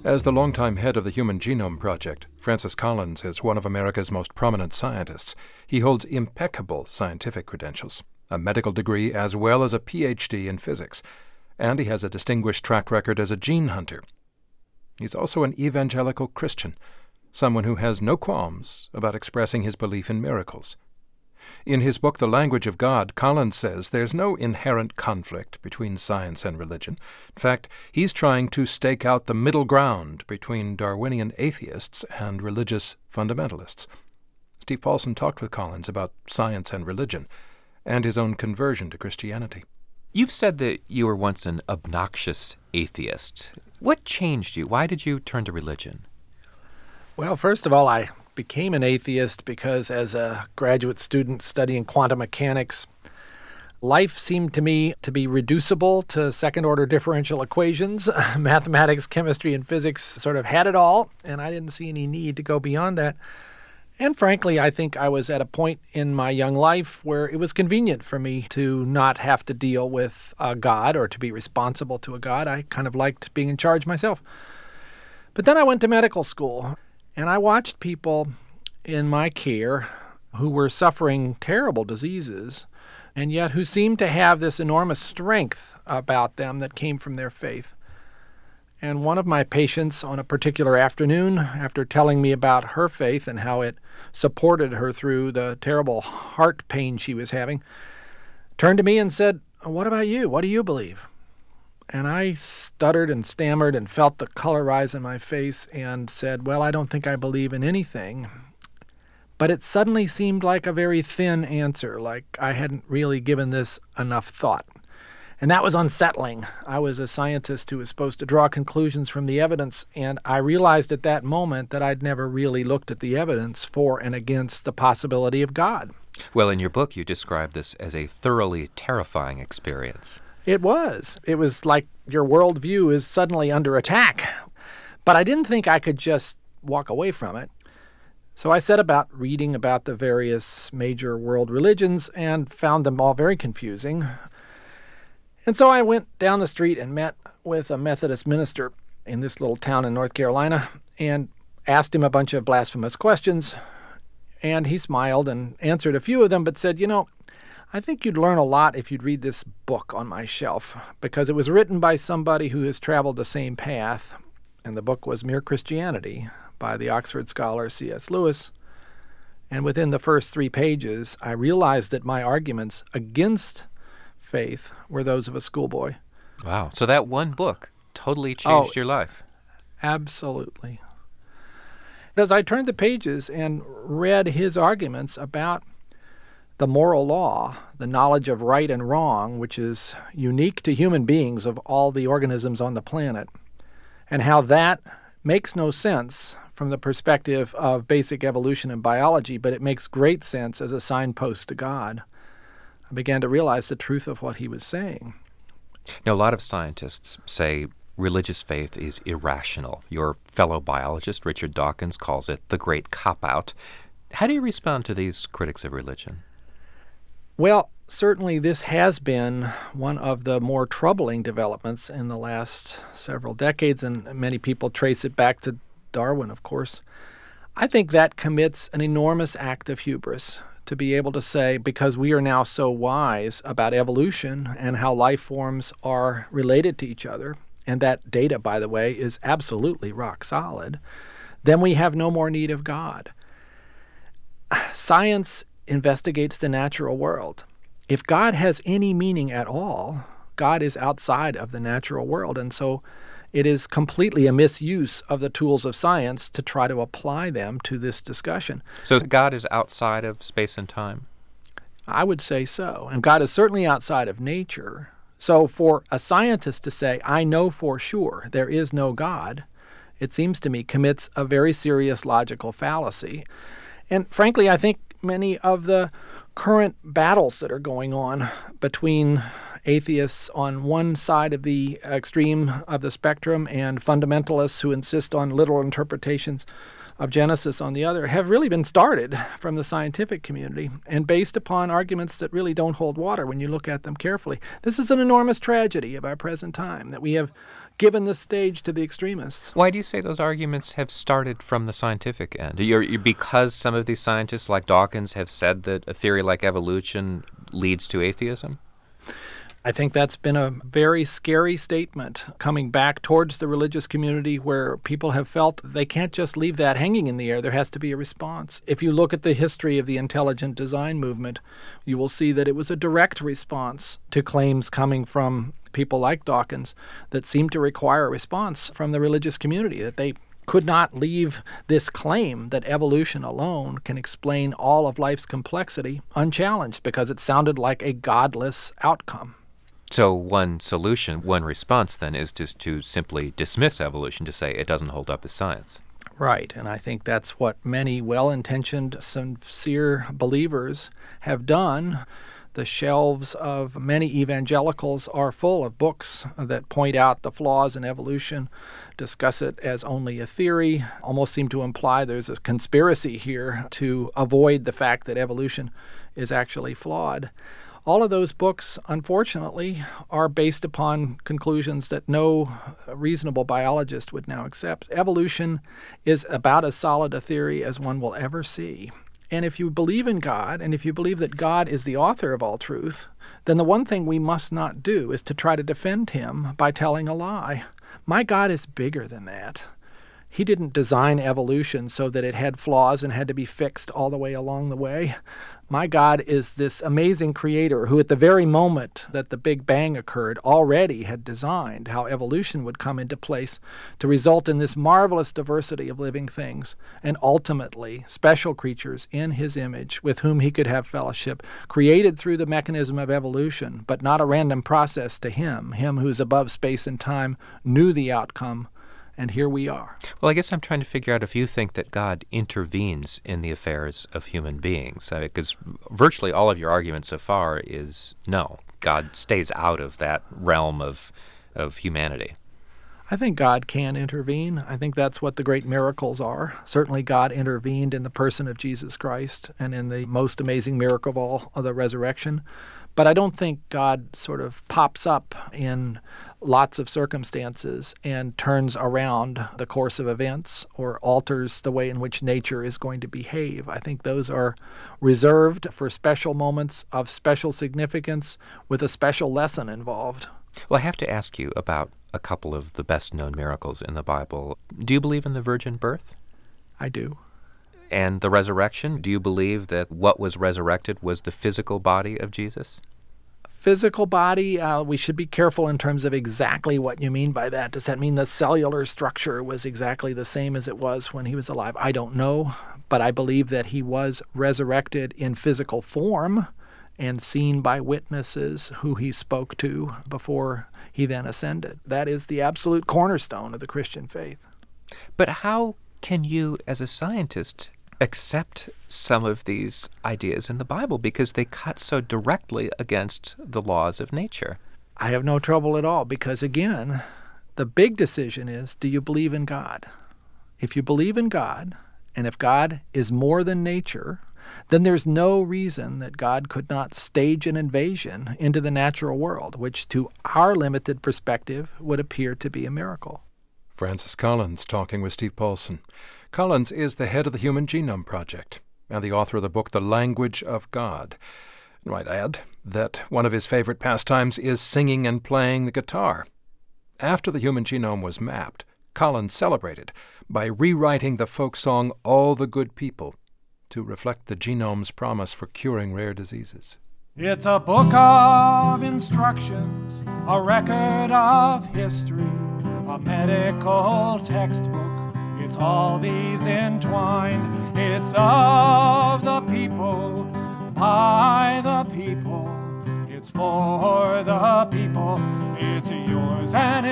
As the longtime head of the Human Genome Project, Francis Collins is one of America's most prominent scientists. He holds impeccable scientific credentials, a medical degree as well as a Ph.D. in physics, and he has a distinguished track record as a gene hunter. He's also an evangelical Christian, someone who has no qualms about expressing his belief in miracles. In his book, The Language of God, Collins says there's no inherent conflict between science and religion. In fact, he's trying to stake out the middle ground between Darwinian atheists and religious fundamentalists. Steve Paulson talked with Collins about science and religion and his own conversion to Christianity. You've said that you were once an obnoxious atheist. What changed you? Why did you turn to religion? Well, first of all, I became an atheist because as a graduate student studying quantum mechanics, life seemed to me to be reducible to second-order differential equations. Mathematics, chemistry, and physics sort of had it all, and I didn't see any need to go beyond that. And frankly, I think I was at a point in my young life where it was convenient for me to not have to deal with a God or to be responsible to a God. I kind of liked being in charge myself. But then I went to medical school, and I watched people in my care who were suffering terrible diseases, and yet who seemed to have this enormous strength about them that came from their faith. And one of my patients on a particular afternoon, after telling me about her faith and how it supported her through the terrible heart pain she was having, turned to me and said, "What about you? What do you believe?" And I stuttered and stammered and felt the color rise in my face and said, "Well, I don't think I believe in anything." But it suddenly seemed like a very thin answer, like I hadn't really given this enough thought. And that was unsettling. I was a scientist who was supposed to draw conclusions from the evidence, and I realized at that moment that I'd never really looked at the evidence for and against the possibility of God. Well, in your book, you describe this as a thoroughly terrifying experience. It was. It was like your worldview is suddenly under attack. But I didn't think I could just walk away from it. So I set about reading about the various major world religions and found them all very confusing. And so I went down the street and met with a Methodist minister in this little town in North Carolina and asked him a bunch of blasphemous questions. And he smiled and answered a few of them, but said, I think you'd learn a lot if you'd read this book on my shelf, because it was written by somebody who has traveled the same path, and the book was Mere Christianity by the Oxford scholar C.S. Lewis. And within the first 3 pages, I realized that my arguments against faith were those of a schoolboy. Wow. So that one book totally changed your life. Absolutely. As I turned the pages and read his arguments about the moral law, the knowledge of right and wrong, which is unique to human beings of all the organisms on the planet, and how that makes no sense from the perspective of basic evolution and biology, but it makes great sense as a signpost to God, I began to realize the truth of what he was saying. Now, a lot of scientists say religious faith is irrational. Your fellow biologist, Richard Dawkins, calls it the great cop-out. How do you respond to these critics of religion? Well, certainly this has been one of the more troubling developments in the last several decades, and many people trace it back to Darwin, of course. I think that commits an enormous act of hubris to be able to say, because we are now so wise about evolution and how life forms are related to each other, and that data, by the way, is absolutely rock solid, then we have no more need of God. Science investigates the natural world. If God has any meaning at all, God is outside of the natural world, and so it is completely a misuse of the tools of science to try to apply them to this discussion. So God is outside of space and time? I would say so, and God is certainly outside of nature. So for a scientist to say, I know for sure there is no God, it seems to me commits a very serious logical fallacy. And frankly, I think many of the current battles that are going on between atheists on one side of the extreme of the spectrum and fundamentalists who insist on literal interpretations of Genesis on the other have really been started from the scientific community and based upon arguments that really don't hold water when you look at them carefully. This is an enormous tragedy of our present time, that we have given the stage to the extremists. Why do you say those arguments have started from the scientific end? Because some of these scientists like Dawkins have said that a theory like evolution leads to atheism? I think that's been a very scary statement coming back towards the religious community, where people have felt they can't just leave that hanging in the air. There has to be a response. If you look at the history of the intelligent design movement, you will see that it was a direct response to claims coming from people like Dawkins that seemed to require a response from the religious community, that they could not leave this claim that evolution alone can explain all of life's complexity unchallenged, because it sounded like a godless outcome. So one solution, one response then, is just to simply dismiss evolution, to say it doesn't hold up as science. Right, and I think that's what many well-intentioned, sincere believers have done. The shelves of many evangelicals are full of books that point out the flaws in evolution, discuss it as only a theory, almost seem to imply there's a conspiracy here to avoid the fact that evolution is actually flawed. All of those books, unfortunately, are based upon conclusions that no reasonable biologist would now accept. Evolution is about as solid a theory as one will ever see. And if you believe in God, and if you believe that God is the author of all truth, then the one thing we must not do is to try to defend him by telling a lie. My God is bigger than that. He didn't design evolution so that it had flaws and had to be fixed all the way along the way. My God is this amazing creator who, at the very moment that the Big Bang occurred, already had designed how evolution would come into place to result in this marvelous diversity of living things, and ultimately special creatures in his image with whom he could have fellowship, created through the mechanism of evolution, but not a random process to him who's above space and time, knew the outcome. And here we are. Well, I guess I'm trying to figure out if you think that God intervenes in the affairs of human beings, because virtually all of your argument so far is no, God stays out of that realm of humanity. I think God can intervene. I think that's what the great miracles are. Certainly God intervened in the person of Jesus Christ and in the most amazing miracle of all, of the resurrection. But I don't think God sort of pops up in lots of circumstances and turns around the course of events or alters the way in which nature is going to behave. I think those are reserved for special moments of special significance with a special lesson involved. Well, I have to ask you about a couple of the best-known miracles in the Bible. Do you believe in the virgin birth? I do. And the resurrection? Do you believe that what was resurrected was the physical body of Jesus? Physical body, we should be careful in terms of exactly what you mean by that. Does that mean the cellular structure was exactly the same as it was when he was alive? I don't know, but I believe that he was resurrected in physical form and seen by witnesses who he spoke to before he then ascended. That is the absolute cornerstone of the Christian faith. But how can you, as a scientist, accept some of these ideas in the Bible, because they cut so directly against the laws of nature? I have no trouble at all, because again, the big decision is, do you believe in God? If you believe in God, and if God is more than nature, then there's no reason that God could not stage an invasion into the natural world, which to our limited perspective would appear to be a miracle. Francis Collins talking with Steve Paulson. Collins is the head of the Human Genome Project and the author of the book The Language of God. I might add that one of his favorite pastimes is singing and playing the guitar. After the human genome was mapped, Collins celebrated by rewriting the folk song All the Good People to reflect the genome's promise for curing rare diseases. It's a book of instructions, a record of history, a medical textbook. It's all these entwined. It's of the people, by the people. It's for the people. It's yours and